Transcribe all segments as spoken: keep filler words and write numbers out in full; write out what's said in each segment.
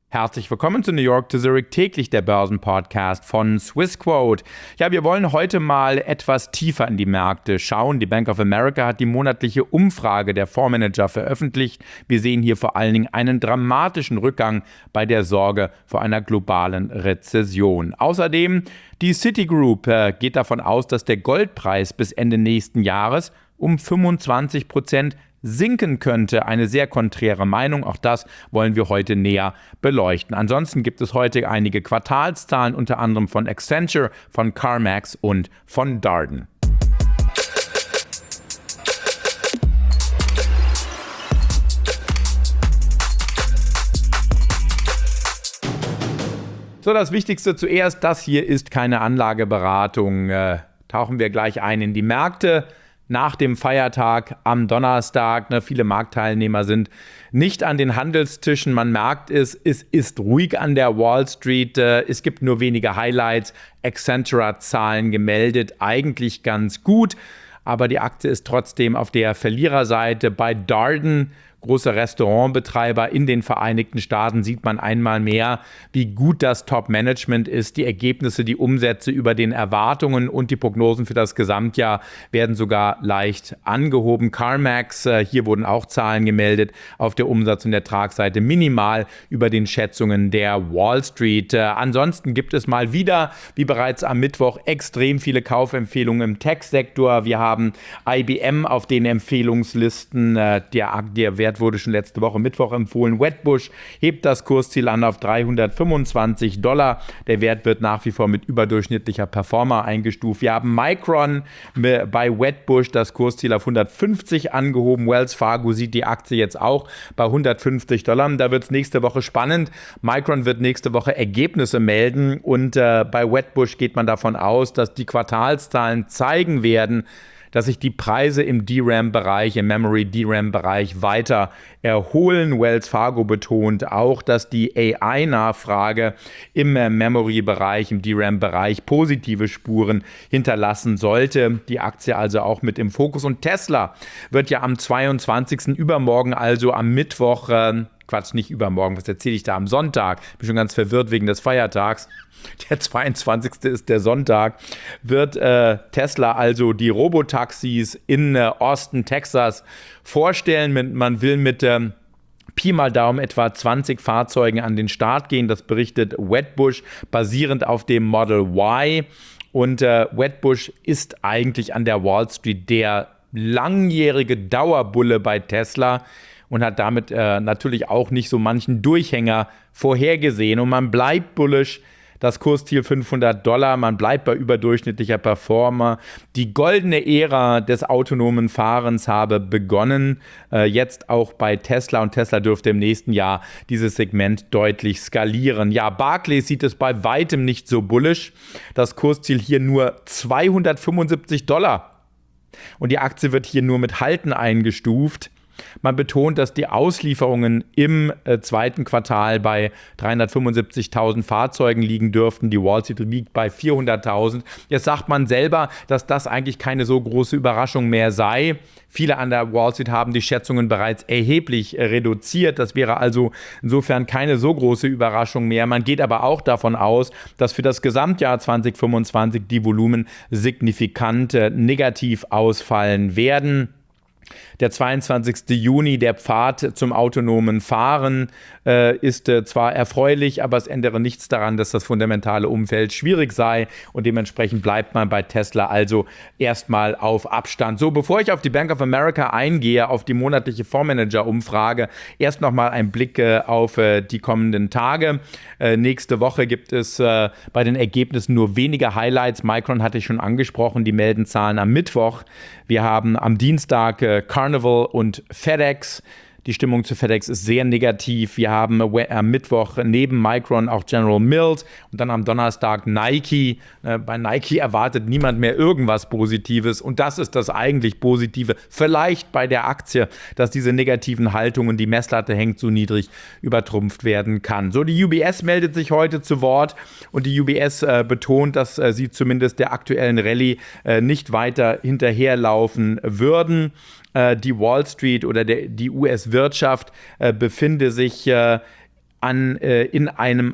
Herzlich willkommen zu New York to Zurich, täglich der Börsenpodcast von Swissquote. Ja, wir wollen heute mal etwas tiefer in die Märkte schauen. Die Bank of America hat die monatliche Umfrage der Fondsmanager veröffentlicht. Wir sehen hier vor allen Dingen einen dramatischen Rückgang bei der Sorge vor einer globalen Rezession. Außerdem, die Citigroup äh, geht davon aus, dass der Goldpreis bis Ende nächsten Jahres um fünfundzwanzig Prozent sinken könnte. Eine sehr konträre Meinung. Auch das wollen wir heute näher beleuchten. Ansonsten gibt es heute einige Quartalszahlen, unter anderem von Accenture, von CarMax und von Darden. So, das Wichtigste zuerst. Das hier ist keine Anlageberatung. Äh, tauchen wir gleich ein in die Märkte. Nach dem Feiertag am Donnerstag, ne, viele Marktteilnehmer sind nicht an den Handelstischen. Man merkt es, es ist ruhig an der Wall Street. Äh, es gibt nur wenige Highlights. Accenture hat Zahlen gemeldet, eigentlich ganz gut. Aber die Aktie ist trotzdem auf der Verliererseite. Bei Darden, großer Restaurantbetreiber in den Vereinigten Staaten, sieht man einmal mehr, wie gut das Top-Management ist. Die Ergebnisse, die Umsätze über den Erwartungen und die Prognosen für das Gesamtjahr werden sogar leicht angehoben. CarMax, hier wurden auch Zahlen gemeldet, auf der Umsatz- und Ertragsseite minimal über den Schätzungen der Wall Street. Ansonsten gibt es mal wieder, wie bereits am Mittwoch, extrem viele Kaufempfehlungen im Tech-Sektor. Wir haben I B M auf den Empfehlungslisten, der, der Wert wurde schon letzte Woche Mittwoch empfohlen. Wedbush hebt das Kursziel an auf dreihundertfünfundzwanzig Dollar. Der Wert wird nach wie vor mit überdurchschnittlicher Performer eingestuft. Wir haben Micron bei Wedbush das Kursziel auf hundertfünfzig angehoben. Wells Fargo sieht die Aktie jetzt auch bei hundertfünfzig Dollar. Da wird es nächste Woche spannend. Micron wird nächste Woche Ergebnisse melden und äh, bei Wedbush geht man davon aus, dass die Quartalszahlen zeigen werden, dass sich die Preise im D RAM-Bereich, im Memory-D RAM-Bereich weiter erholen. Wells Fargo betont auch, dass die A I-Nachfrage im Memory-Bereich, im D RAM-Bereich positive Spuren hinterlassen sollte. Die Aktie also auch mit im Fokus. Und Tesla wird ja am zweiundzwanzigsten übermorgen, also am Mittwoch, äh, Quatsch, nicht übermorgen, was erzähle ich da, am Sonntag, bin schon ganz verwirrt wegen des Feiertags, der zweiundzwanzigste ist der Sonntag, wird äh, Tesla also die Robotaxis in äh, Austin, Texas vorstellen. Mit, man will mit ähm, Pi mal Daumen etwa zwanzig Fahrzeugen an den Start gehen. Das berichtet Wedbush, basierend auf dem Model Y. Und äh, Wedbush ist eigentlich an der Wall Street der langjährige Dauerbulle bei Tesla und hat damit äh, natürlich auch nicht so manchen Durchhänger vorhergesehen. Und man bleibt bullish. Das Kursziel fünfhundert Dollar, man bleibt bei überdurchschnittlicher Performer. Die goldene Ära des autonomen Fahrens habe begonnen, äh, jetzt auch bei Tesla. Und Tesla dürfte im nächsten Jahr dieses Segment deutlich skalieren. Ja, Barclays sieht es bei weitem nicht so bullish. Das Kursziel hier nur zweihundertfünfundsiebzig Dollar. Und die Aktie wird hier nur mit Halten eingestuft. Man betont, dass die Auslieferungen im äh, zweiten Quartal bei dreihundertfünfundsiebzigtausend Fahrzeugen liegen dürften. Die Wall Street liegt bei vierhunderttausend. Jetzt sagt man selber, dass das eigentlich keine so große Überraschung mehr sei. Viele an der Wall Street haben die Schätzungen bereits erheblich äh, reduziert. Das wäre also insofern keine so große Überraschung mehr. Man geht aber auch davon aus, dass für das Gesamtjahr zweitausendfünfundzwanzig die Volumen signifikant äh, negativ ausfallen werden. Der zweiundzwanzigsten Juni, der Pfad zum autonomen Fahren, äh, ist äh, zwar erfreulich, aber es ändere nichts daran, dass das fundamentale Umfeld schwierig sei und dementsprechend bleibt man bei Tesla also erstmal auf Abstand. So, bevor ich auf die Bank of America eingehe, auf die monatliche Fondsmanager-Umfrage, erst nochmal ein Blick äh, auf äh, die kommenden Tage. Äh, nächste Woche gibt es äh, bei den Ergebnissen nur wenige Highlights. Micron hatte ich schon angesprochen, die melden Zahlen am Mittwoch. Wir haben am Dienstag äh, Carnival und FedEx. Die Stimmung zu FedEx ist sehr negativ. Wir haben am Mittwoch neben Micron auch General Mills und dann am Donnerstag Nike. Bei Nike erwartet niemand mehr irgendwas Positives und das ist das eigentlich Positive. Vielleicht bei der Aktie, dass diese negativen Haltungen, die Messlatte hängt so niedrig, übertrumpft werden kann. So, die U B S meldet sich heute zu Wort und die U B S äh, betont, dass äh, sie zumindest der aktuellen Rallye äh, nicht weiter hinterherlaufen würden. Die Wall Street oder der, die U S-Wirtschaft äh, befinde sich äh, an, äh, in einem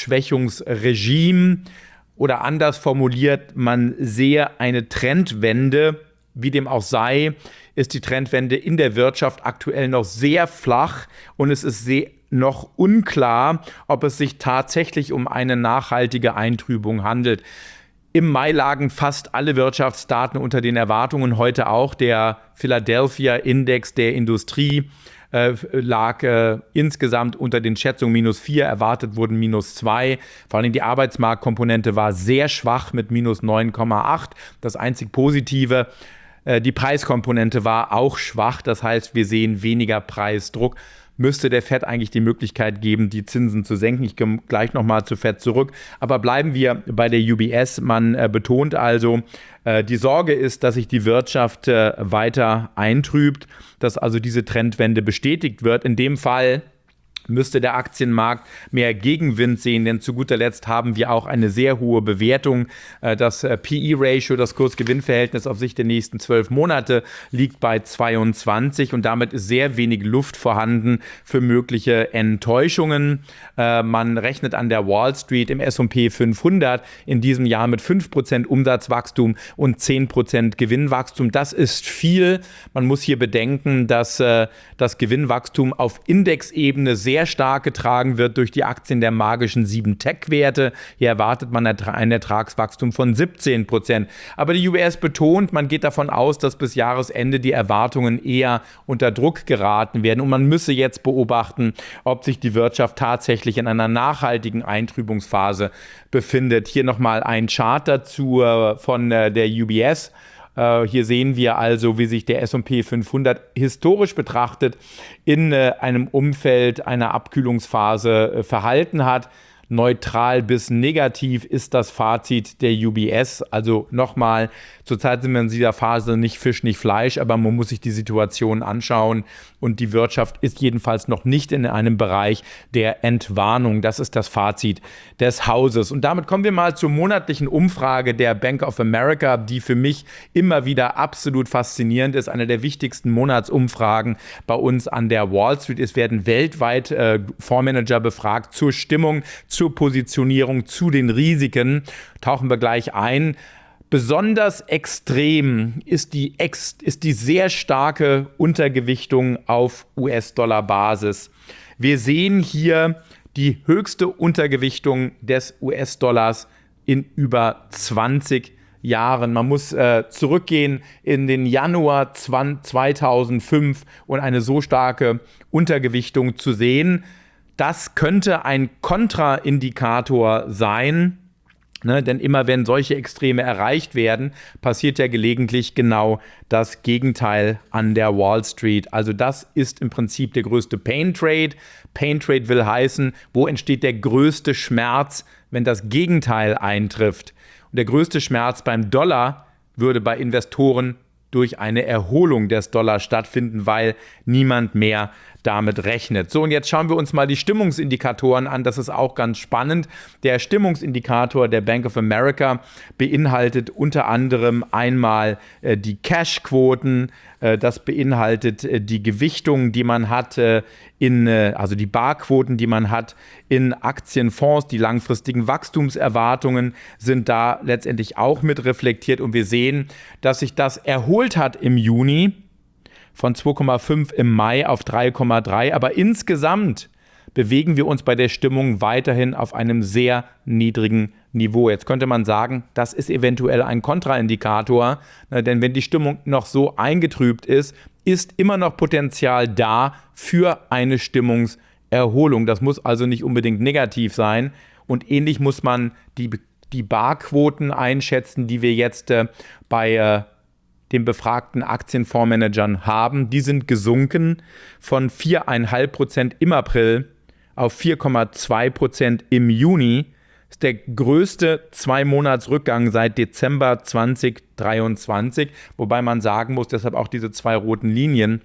Abschwächungsregime oder anders formuliert, man sehe eine Trendwende. Wie dem auch sei, ist die Trendwende in der Wirtschaft aktuell noch sehr flach und es ist sehr, noch unklar, ob es sich tatsächlich um eine nachhaltige Eintrübung handelt. Im Mai lagen fast alle Wirtschaftsdaten unter den Erwartungen, heute auch. Der Philadelphia Index der Industrie äh, lag äh, insgesamt unter den Schätzungen minus vier, erwartet wurden minus zwei. Vor allem die Arbeitsmarktkomponente war sehr schwach mit minus neun Komma acht. Das einzig Positive, äh, die Preiskomponente war auch schwach. Das heißt, wir sehen weniger Preisdruck. Müsste der Fed eigentlich die Möglichkeit geben, die Zinsen zu senken. Ich komme gleich nochmal zu Fed zurück. Aber bleiben wir bei der U B S. Man äh, betont also, äh, die Sorge ist, dass sich die Wirtschaft äh, weiter eintrübt, dass also diese Trendwende bestätigt wird. In dem Fall müsste der Aktienmarkt mehr Gegenwind sehen, denn zu guter Letzt haben wir auch eine sehr hohe Bewertung. Das P E-Ratio, das Kurs-Gewinn-Verhältnis auf Sicht der nächsten zwölf Monate, liegt bei zweiundzwanzig und damit ist sehr wenig Luft vorhanden für mögliche Enttäuschungen. Man rechnet an der Wall Street im S und P fünfhundert in diesem Jahr mit fünf Prozent Umsatzwachstum und zehn Prozent Gewinnwachstum. Das ist viel. Man muss hier bedenken, dass das Gewinnwachstum auf Indexebene sehr stark getragen wird durch die Aktien der magischen sieben Tech-Werte. Hier erwartet man ein Ertragswachstum von siebzehn Prozent. Aber die U B S betont, man geht davon aus, dass bis Jahresende die Erwartungen eher unter Druck geraten werden. Und man müsse jetzt beobachten, ob sich die Wirtschaft tatsächlich in einer nachhaltigen Eintrübungsphase befindet. Hier nochmal ein Chart dazu von der U B S. Hier sehen wir also, wie sich der S und P fünfhundert historisch betrachtet in einem Umfeld einer Abkühlungsphase verhalten hat. Neutral bis negativ ist das Fazit der U B S. Also nochmal, zurzeit sind wir in dieser Phase nicht Fisch, nicht Fleisch, aber man muss sich die Situation anschauen und die Wirtschaft ist jedenfalls noch nicht in einem Bereich der Entwarnung. Das ist das Fazit des Hauses. Und damit kommen wir mal zur monatlichen Umfrage der Bank of America, die für mich immer wieder absolut faszinierend ist. Eine der wichtigsten Monatsumfragen bei uns an der Wall Street. Es werden weltweit äh, Fondsmanager befragt zur Stimmung, zur Positionierung, zu den Risiken. Tauchen wir gleich ein. Besonders extrem ist die, ex, ist die sehr starke Untergewichtung auf U S-Dollar-Basis. Wir sehen hier die höchste Untergewichtung des U S-Dollars in über zwanzig Jahren. Man muss äh, zurückgehen in den Januar zweitausendfünf und eine so starke Untergewichtung zu sehen. Das könnte ein Kontraindikator sein, ne? Denn immer wenn solche Extreme erreicht werden, passiert ja gelegentlich genau das Gegenteil an der Wall Street. Also das ist im Prinzip der größte Pain Trade. Pain Trade will heißen, wo entsteht der größte Schmerz, wenn das Gegenteil eintrifft. Und der größte Schmerz beim Dollar würde bei Investoren durch eine Erholung des Dollars stattfinden, weil niemand mehr damit rechnet. So, und jetzt schauen wir uns mal die Stimmungsindikatoren an. Das ist auch ganz spannend. Der Stimmungsindikator der Bank of America beinhaltet unter anderem einmal äh, die Cash-Quoten. Äh, das beinhaltet äh, die Gewichtung, die man hat, äh, in, äh, also die Barquoten, die man hat in Aktienfonds. Die langfristigen Wachstumserwartungen sind da letztendlich auch mit reflektiert. Und wir sehen, dass sich das erholt hat im Juni von zwei Komma fünf im Mai auf drei Komma drei. Aber insgesamt bewegen wir uns bei der Stimmung weiterhin auf einem sehr niedrigen Niveau. Jetzt könnte man sagen, das ist eventuell ein Kontraindikator, denn wenn die Stimmung noch so eingetrübt ist, ist immer noch Potenzial da für eine Stimmungserholung. Das muss also nicht unbedingt negativ sein. Und ähnlich muss man die, die Barquoten einschätzen, die wir jetzt äh, bei äh, den befragten Aktienfondsmanagern haben. Die sind gesunken von vier Komma fünf Prozent im April auf vier Komma zwei Prozent im Juni. Das ist der größte Zwei-Monats-Rückgang seit Dezember zweitausenddreiundzwanzig, wobei man sagen muss, deshalb auch diese zwei roten Linien,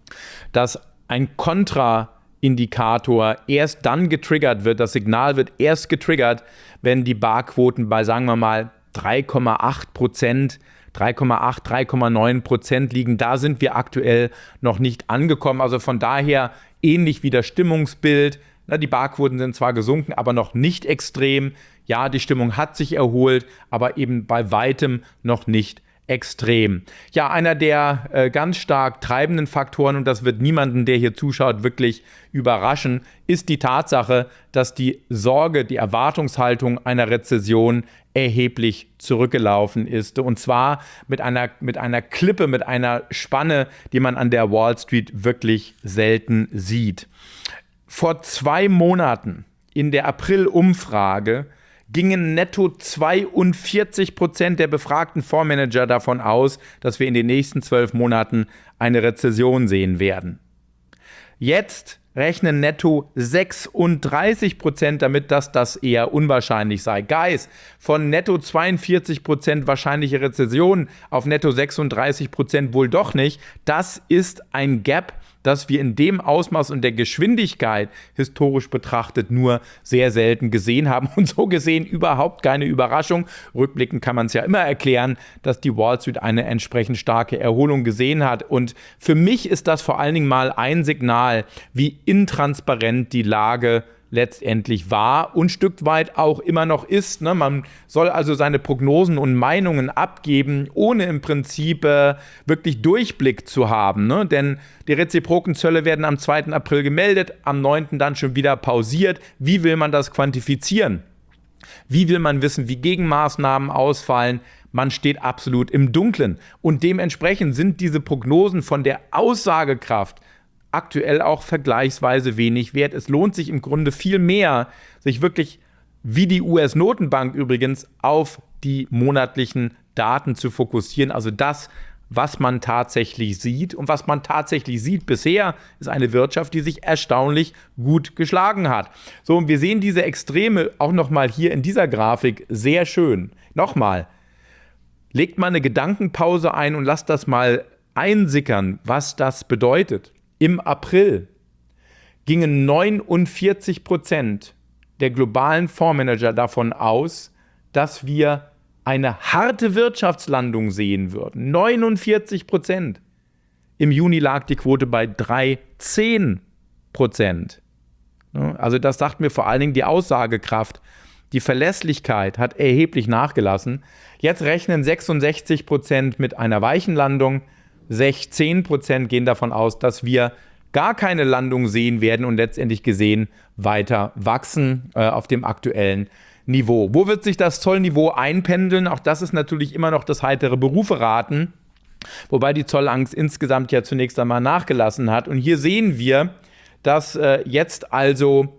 dass ein Kontraindikator erst dann getriggert wird, das Signal wird erst getriggert, wenn die Barquoten bei, sagen wir mal, drei Komma acht Prozent drei Komma acht, drei Komma neun Prozent liegen. Da sind wir aktuell noch nicht angekommen. Also von daher ähnlich wie das Stimmungsbild Na, die Barquoten sind zwar gesunken, aber noch nicht extrem. Ja, die Stimmung hat sich erholt, aber eben bei weitem noch nicht extrem. Ja, einer der äh, ganz stark treibenden Faktoren, und das wird niemanden, der hier zuschaut, wirklich überraschen, ist die Tatsache, dass die Sorge, die Erwartungshaltung einer Rezession erheblich zurückgelaufen ist. Und zwar mit einer, mit einer Klippe, mit einer Spanne, die man an der Wall Street wirklich selten sieht. Vor zwei Monaten in der April-Umfrage gingen netto zweiundvierzig Prozent der befragten Fondsmanager davon aus, dass wir in den nächsten zwölf Monaten eine Rezession sehen werden. Jetzt rechnen netto sechsunddreißig Prozent damit, dass das eher unwahrscheinlich sei. Guys, von netto zweiundvierzig Prozent wahrscheinliche Rezession auf netto sechsunddreißig Prozent wohl doch nicht. Das ist ein Gap, das wir in dem Ausmaß und der Geschwindigkeit historisch betrachtet nur sehr selten gesehen haben und so gesehen überhaupt keine Überraschung. Rückblickend kann man es ja immer erklären, dass die Wall Street eine entsprechend starke Erholung gesehen hat, und für mich ist das vor allen Dingen mal ein Signal, wie intransparent die Lage letztendlich war und ein Stück weit auch immer noch ist. Ne? Man soll also seine Prognosen und Meinungen abgeben, ohne im Prinzip äh, wirklich Durchblick zu haben. Ne? Denn die reziproken Zölle werden am zweiten April gemeldet, am neunten dann schon wieder pausiert. Wie will man das quantifizieren? Wie will man wissen, wie Gegenmaßnahmen ausfallen? Man steht absolut im Dunkeln. Und dementsprechend sind diese Prognosen von der Aussagekraft aktuell auch vergleichsweise wenig wert. Es lohnt sich im Grunde viel mehr, sich wirklich, wie die U S-Notenbank übrigens, auf die monatlichen Daten zu fokussieren. Also das, was man tatsächlich sieht. Und was man tatsächlich sieht bisher, ist eine Wirtschaft, die sich erstaunlich gut geschlagen hat. So, und wir sehen diese Extreme auch nochmal hier in dieser Grafik sehr schön. Nochmal, legt mal eine Gedankenpause ein und lasst das mal einsickern, was das bedeutet. Im April gingen neunundvierzig Prozent der globalen Fondsmanager davon aus, dass wir eine harte Wirtschaftslandung sehen würden. neunundvierzig Prozent. Im Juni lag die Quote bei dreizehn Prozent. Also das sagt mir vor allen Dingen die Aussagekraft. Die Verlässlichkeit hat erheblich nachgelassen. Jetzt rechnen sechsundsechzig Prozent mit einer weichen Landung. sechzehn Prozent gehen davon aus, dass wir gar keine Landung sehen werden und letztendlich gesehen weiter wachsen äh, auf dem aktuellen Niveau. Wo wird sich das Zollniveau einpendeln? Auch das ist natürlich immer noch das heitere Berufe-Raten, wobei die Zollangst insgesamt ja zunächst einmal nachgelassen hat. Und hier sehen wir, dass äh, jetzt also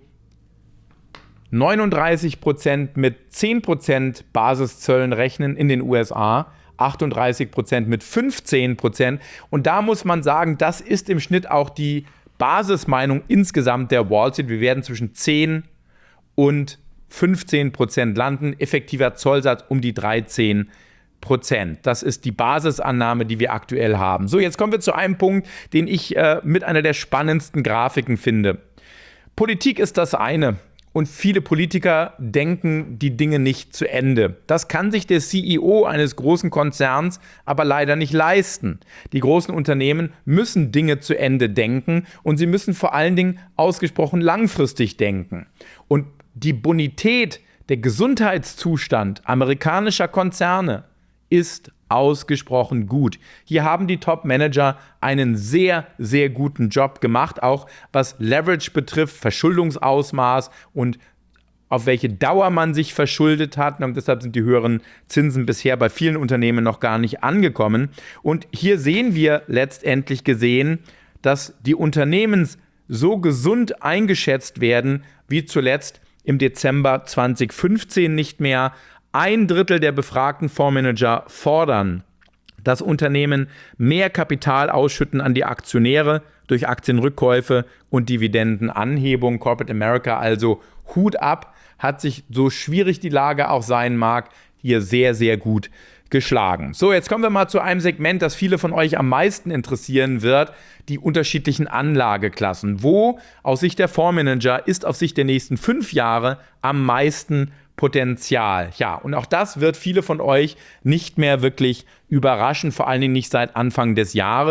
neununddreißig Prozent mit zehn Prozent Basiszöllen rechnen in den U S A, achtunddreißig Prozent mit fünfzehn Prozent. Und da muss man sagen, das ist im Schnitt auch die Basismeinung insgesamt der Wall Street. Wir werden zwischen zehn und fünfzehn Prozent landen. Effektiver Zollsatz um die dreizehn Prozent. Das ist die Basisannahme, die wir aktuell haben. So, jetzt kommen wir zu einem Punkt, den ich äh, mit einer der spannendsten Grafiken finde. Politik ist das eine. Und viele Politiker denken die Dinge nicht zu Ende. Das kann sich der C E O eines großen Konzerns aber leider nicht leisten. Die großen Unternehmen müssen Dinge zu Ende denken und sie müssen vor allen Dingen ausgesprochen langfristig denken. Und die Bonität, der Gesundheitszustand amerikanischer Konzerne ist ausgesprochen gut. Hier haben die Top-Manager einen sehr, sehr guten Job gemacht, auch was Leverage betrifft, Verschuldungsausmaß und auf welche Dauer man sich verschuldet hat. Und deshalb sind die höheren Zinsen bisher bei vielen Unternehmen noch gar nicht angekommen. Und hier sehen wir letztendlich gesehen, dass die Unternehmen so gesund eingeschätzt werden wie zuletzt im Dezember zweitausendfünfzehn nicht mehr. Ein Drittel der befragten Fondsmanager fordern, dass Unternehmen mehr Kapital ausschütten an die Aktionäre durch Aktienrückkäufe und Dividendenanhebung. Corporate America also Hut ab, hat sich, so schwierig die Lage auch sein mag, hier sehr, sehr gut geschlagen. So, jetzt kommen wir mal zu einem Segment, das viele von euch am meisten interessieren wird, die unterschiedlichen Anlageklassen. Wo aus Sicht der Fondsmanager ist auf Sicht der nächsten fünf Jahre am meisten Potenzial? Ja, und auch das wird viele von euch nicht mehr wirklich überraschen, vor allen Dingen nicht seit Anfang des Jahres.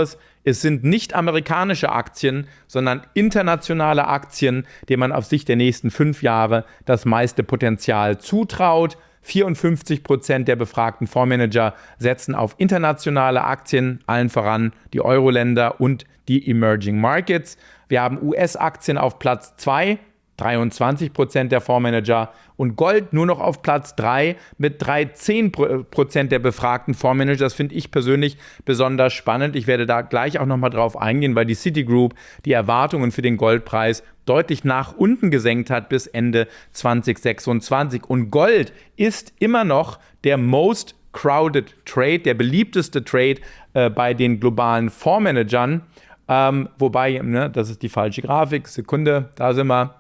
es sind nicht amerikanische Aktien, sondern internationale Aktien, denen man auf Sicht der nächsten fünf Jahre das meiste Potenzial zutraut. vierundfünfzig Prozent der befragten Fondsmanager setzen auf internationale Aktien, allen voran die Euro-Länder und die Emerging Markets. Wir haben U S-Aktien auf Platz zwei, dreiundzwanzig Prozent der Fondsmanager, und Gold nur noch auf Platz drei mit dreizehn Prozent der befragten Fondsmanager. Das finde ich persönlich besonders spannend. Ich werde da gleich auch nochmal drauf eingehen, weil die Citigroup die Erwartungen für den Goldpreis deutlich nach unten gesenkt hat bis Ende zwanzig sechsundzwanzig. Und Gold ist immer noch der most crowded Trade, der beliebteste Trade äh, bei den globalen Fondsmanagern. Ähm, wobei, ne, das ist die falsche Grafik, Sekunde, da sind wir.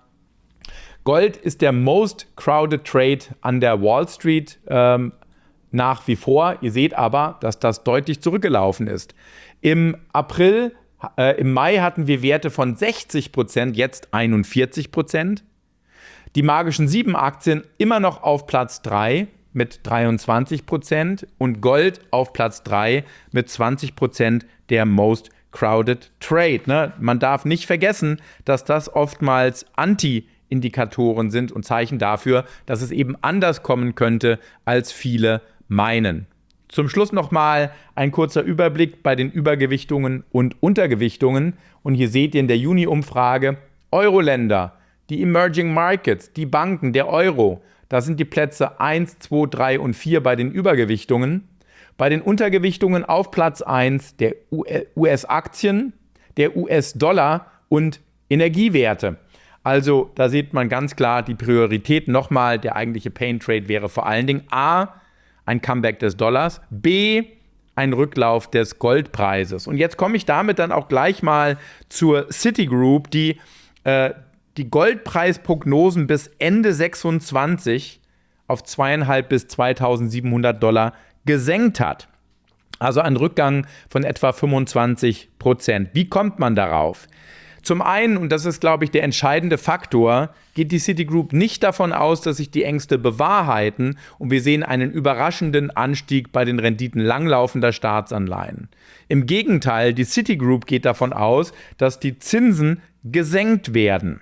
Gold ist der most crowded Trade an der Wall Street ähm, nach wie vor. Ihr seht aber, dass das deutlich zurückgelaufen ist. Im April, äh, im Mai hatten wir Werte von sechzig Prozent, jetzt einundvierzig Prozent. Die magischen sieben Aktien immer noch auf Platz drei mit dreiundzwanzig Prozent und Gold auf Platz drei mit zwanzig Prozent der most crowded Trade. Ne? Man darf nicht vergessen, dass das oftmals anti Indikatoren sind und Zeichen dafür, dass es eben anders kommen könnte, als viele meinen. Zum Schluss nochmal ein kurzer Überblick bei den Übergewichtungen und Untergewichtungen. Und hier seht ihr in der Juni-Umfrage Euro-Länder, die Emerging Markets, die Banken, der Euro. Da sind die Plätze eins, zwei, drei und vier bei den Übergewichtungen. Bei den Untergewichtungen auf Platz eins der U S-Aktien, der U S-Dollar und Energiewerte. Also da sieht man ganz klar die Priorität nochmal. Der eigentliche Pain Trade wäre vor allen Dingen A, ein Comeback des Dollars, B, ein Rücklauf des Goldpreises. Und jetzt komme ich damit dann auch gleich mal zur Citigroup, die äh, die Goldpreisprognosen bis Ende sechsundzwanzig auf zweitausendfünfhundert bis zweitausendsiebenhundert Dollar gesenkt hat. Also ein Rückgang von etwa fünfundzwanzig Prozent. Wie kommt man darauf? Zum einen, und das ist, glaube ich, der entscheidende Faktor, geht die Citigroup nicht davon aus, dass sich die Ängste bewahrheiten und wir sehen einen überraschenden Anstieg bei den Renditen langlaufender Staatsanleihen. Im Gegenteil, die Citigroup geht davon aus, dass die Zinsen gesenkt werden.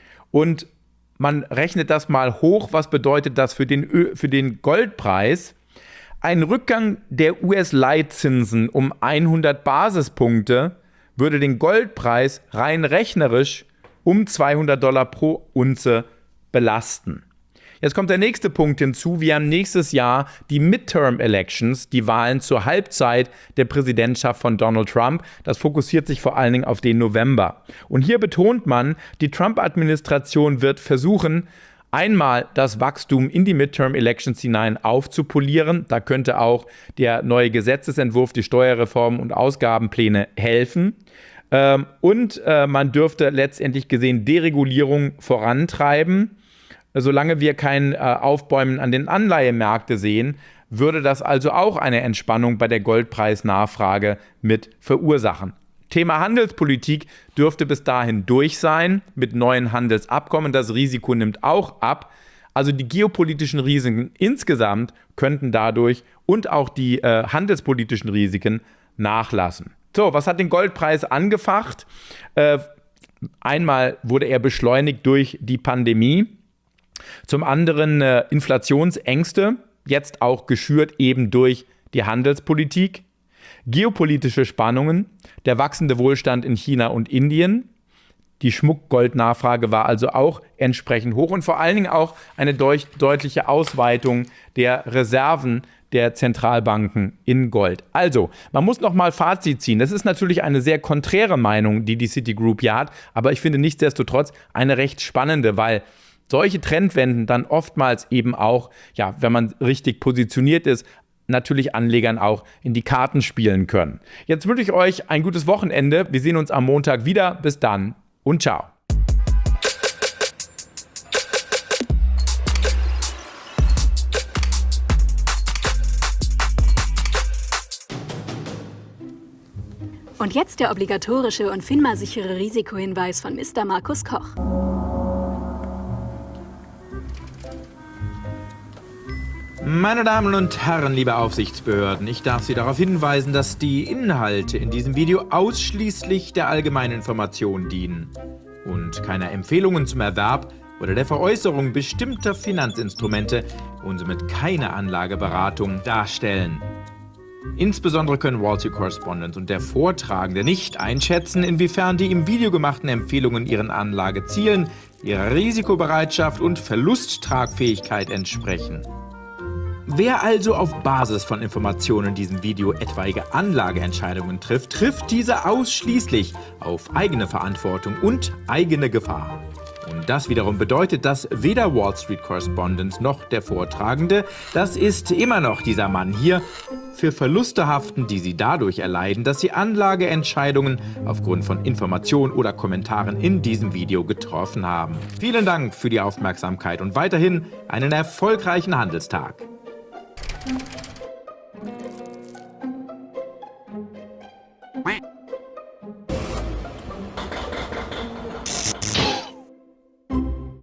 Und man rechnet das mal hoch, was bedeutet das für den, Ö- für den Goldpreis? Ein Rückgang der U S-Leitzinsen um hundert Basispunkte würde den Goldpreis rein rechnerisch um zweihundert Dollar pro Unze belasten. Jetzt kommt der nächste Punkt hinzu. Wir haben nächstes Jahr die Midterm-Elections, die Wahlen zur Halbzeit der Präsidentschaft von Donald Trump. Das fokussiert sich vor allen Dingen auf den November. Und hier betont man, die Trump-Administration wird versuchen, einmal das Wachstum in die Midterm-Elections hinein aufzupolieren. Da könnte auch der neue Gesetzesentwurf, die Steuerreformen und Ausgabenpläne helfen. Ähm, und äh, man dürfte letztendlich gesehen Deregulierung vorantreiben. Solange wir kein äh, Aufbäumen an den Anleihemärkten sehen, würde das also auch eine Entspannung bei der Goldpreisnachfrage mit verursachen. Thema Handelspolitik dürfte bis dahin durch sein mit neuen Handelsabkommen. Das Risiko nimmt auch ab. Also die geopolitischen Risiken insgesamt könnten dadurch und auch die äh, handelspolitischen Risiken nachlassen. So, was hat den Goldpreis angefacht? Äh, einmal wurde er beschleunigt durch die Pandemie. Zum anderen äh, Inflationsängste, jetzt auch geschürt eben durch die Handelspolitik. Geopolitische Spannungen, der wachsende Wohlstand in China und Indien. Die Schmuckgoldnachfrage war also auch entsprechend hoch und vor allen Dingen auch eine deut- deutliche Ausweitung der Reserven der Zentralbanken in Gold. Also, man muss noch mal Fazit ziehen. Das ist natürlich eine sehr konträre Meinung, die die Citigroup hier hat, aber ich finde nichtsdestotrotz eine recht spannende, weil solche Trendwenden dann oftmals eben auch, ja, wenn man richtig positioniert ist, natürlich Anlegern auch in die Karten spielen können. Jetzt wünsche ich euch ein gutes Wochenende. Wir sehen uns am Montag wieder. Bis dann und ciao. Und jetzt der obligatorische und FINMA-sichere Risikohinweis von Mister Markus Koch. Meine Damen und Herren, liebe Aufsichtsbehörden, ich darf Sie darauf hinweisen, dass die Inhalte in diesem Video ausschließlich der allgemeinen Information dienen und keine Empfehlungen zum Erwerb oder der Veräußerung bestimmter Finanzinstrumente und somit keine Anlageberatung darstellen. Insbesondere können Wall Street Correspondent und der Vortragende nicht einschätzen, inwiefern die im Video gemachten Empfehlungen ihren Anlagezielen, ihrer Risikobereitschaft und Verlusttragfähigkeit entsprechen. Wer also auf Basis von Informationen in diesem Video etwaige Anlageentscheidungen trifft, trifft diese ausschließlich auf eigene Verantwortung und eigene Gefahr. Und das wiederum bedeutet, dass weder Wall Street Correspondent noch der Vortragende, das ist immer noch dieser Mann hier, für Verluste haften, die sie dadurch erleiden, dass sie Anlageentscheidungen aufgrund von Informationen oder Kommentaren in diesem Video getroffen haben. Vielen Dank für die Aufmerksamkeit und weiterhin einen erfolgreichen Handelstag.